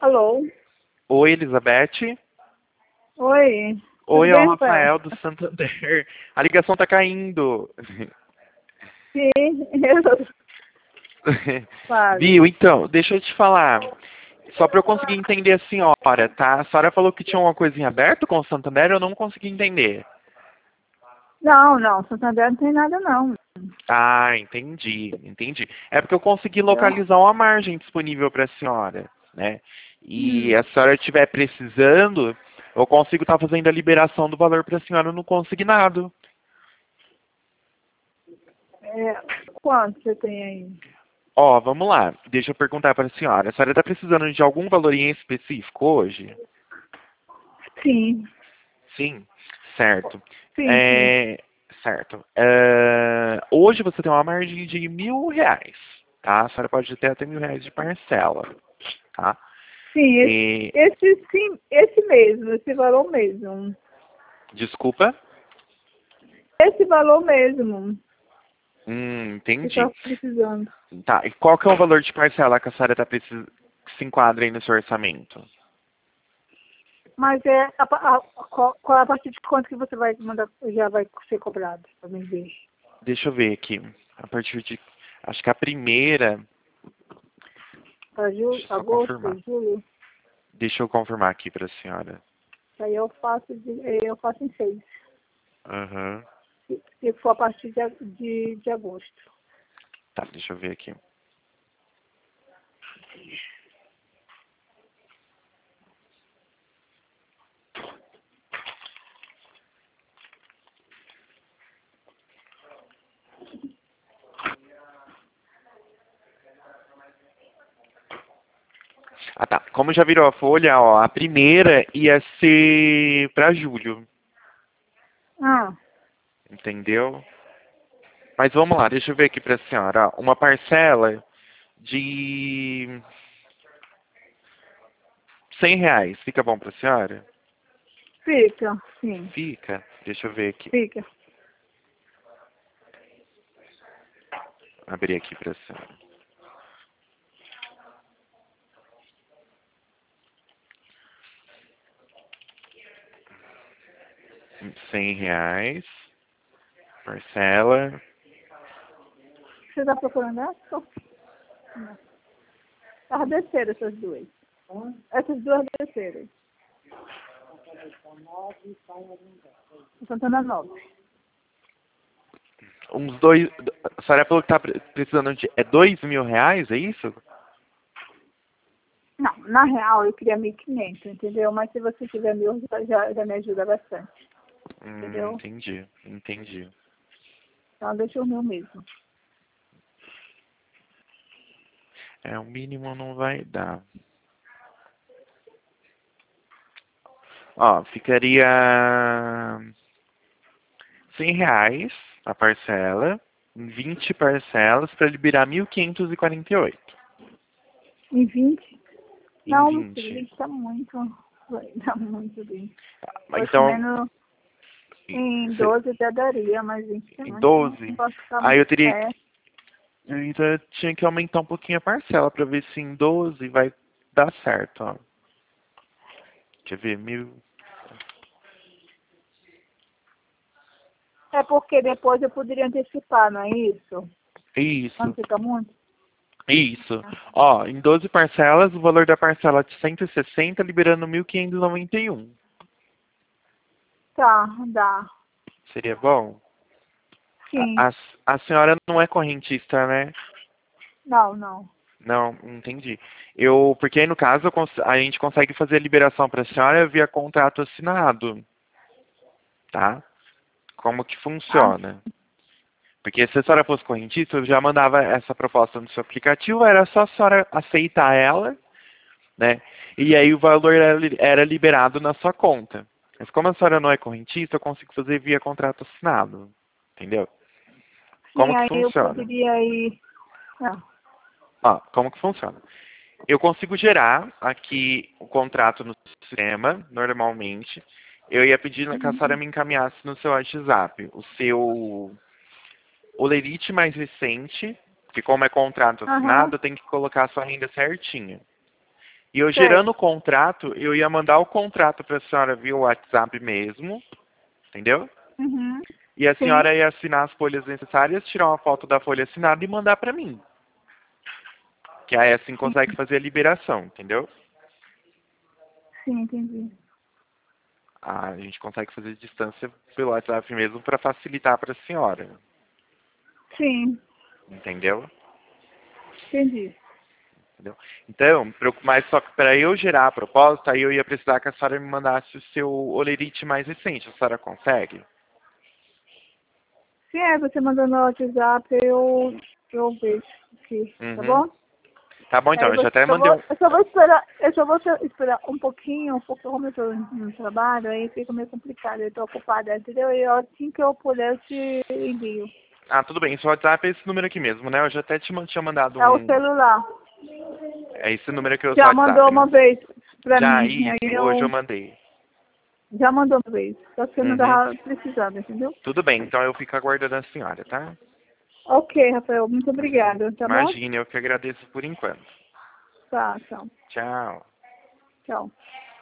Alô? Oi, Elizabeth. Oi. Oi, Tudo é o bem, Rafael? Rafael do Santander. A ligação tá caindo. Sim, eu falo. Viu? Então, deixa eu te falar. Só para eu conseguir entender a senhora, tá? A senhora falou que tinha uma coisinha aberta com o Santander, eu não consegui entender. Não, não, Santander não tem nada não. Ah, entendi. É porque eu consegui Entendeu? localizar uma margem disponível para a senhora, né? E Hum. a senhora estiver precisando, eu consigo estar fazendo a liberação do valor para a senhora no consignado. É, quanto você tem aí? Ó, vamos lá. Deixa eu perguntar para a senhora. A senhora está precisando de algum valor em específico hoje? Sim, Sim, certo. sim. Certo. Hoje você tem uma margem de R$ 1.000, tá? A senhora pode ter até R$ 1.000 de parcela, tá? Sim, E, esse mesmo, esse valor mesmo. desculpa? Esse valor mesmo que Entendi. está precisando. Tá, e qual que é o valor de parcela que a senhora tá precisando que se enquadra aí no seu orçamento? Mas qual a partir de quanto que você vai mandar, já vai ser cobrado para me ver? Deixa eu ver aqui. A partir de, acho que a primeira, Para deixa eu só agosto, confirmar. julho? Deixa eu confirmar aqui para a senhora. Aí eu faço em 6. Aham. Se for a partir de agosto. Tá, deixa eu ver aqui. Ah, tá. Como já virou a folha, ó, a primeira ia ser para julho, Ah, entendeu? Mas vamos lá, deixa eu ver aqui para a senhora. Ó, uma parcela de R$ 100. Fica bom para a senhora? fica, sim, Fica. Deixa eu ver aqui. fica. Abrir aqui para a senhora. R$ 100. Parcela. Você está procurando essa? Não. As desceram essas duas. Essas duas desceram. Santana Nova. Uns dois. A senhora falou que tá precisando de. É R$ 2.000, é isso? Não, na real eu queria 1.500, entendeu? Mas se você tiver 1.000, já me ajuda bastante, entendeu? Entendi. Então deixa o 1.000 mesmo. É, o mínimo não vai dar. Ó, ficaria R$ 100 a parcela, em 20 parcelas, para liberar 1.548. Em 20? Em Não, meu filho, 20. 20 está muito. Tá muito bem. Fosse Então, menos. Em se- 12 até daria, mas 20 é em muito. Não 12, posso ficar aí muito. eu teria É. eu ainda tinha que aumentar um pouquinho a parcela para ver se em 12 vai dar certo, ó. Quer ver? É porque depois eu poderia antecipar, não é isso? Quando Isso, fica muito? isso. Ó, em 12 parcelas, o valor da parcela de 160 liberando 1.591. Tá, dá. Seria bom? Sim. A, a, a senhora não é correntista, né? Não, não. Não, entendi. Porque aí no caso a gente consegue fazer a liberação para a senhora via contrato assinado, tá? Como que Ah, funciona? Porque se a senhora fosse correntista, eu já mandava essa proposta no seu aplicativo, era só a senhora aceitar ela, né? E aí o valor era liberado na sua conta. Mas como a senhora não é correntista, eu consigo fazer via contrato assinado, entendeu? sim, Como que aí eu funciona? poderia ir. Ah, Ó, como que funciona? Eu consigo gerar aqui o contrato no sistema, normalmente. Eu ia pedir que a senhora me encaminhasse no seu WhatsApp o lerite mais recente, que como é contrato aham. assinado, tem que colocar a sua renda certinha. E eu gerando o contrato, eu ia mandar o contrato para a senhora via WhatsApp mesmo, entendeu? Uhum. E a Sim. senhora ia assinar as folhas necessárias, tirar uma foto da folha assinada e mandar para mim. Que aí assim consegue fazer a liberação, entendeu? Sim, entendi. A gente consegue fazer distância pelo WhatsApp mesmo para facilitar para a senhora, Sim, entendeu? entendi. Entendeu? Então, mas só que para eu gerar a proposta, aí eu ia precisar que a senhora me mandasse o seu olerite mais recente. A senhora consegue? Sim, você mandou no WhatsApp, eu vejo aqui, tá Uhum. bom? Tá bom, então. Aí Eu já até mandei um... eu só vou esperar um pouquinho, porque como eu estou no trabalho, aí fica meio complicado, eu estou ocupada, entendeu? E assim que eu puder, eu te envio. Ah, tudo bem. Seu WhatsApp é esse número aqui mesmo, né? Eu já até tinha mandado É o um... celular. É esse número aqui, o seu Já mandou WhatsApp, uma né? vez pra Já, mim, aí isso. Hoje eu eu mandei. já mandou uma vez, só que eu não Uhum. tava precisando, entendeu? Tudo bem. Então eu fico aguardando a senhora, tá? Ok, Rafael, muito obrigada, tá bom? Imagine, eu que agradeço por enquanto. Tá, tchau. Tchau. Tchau.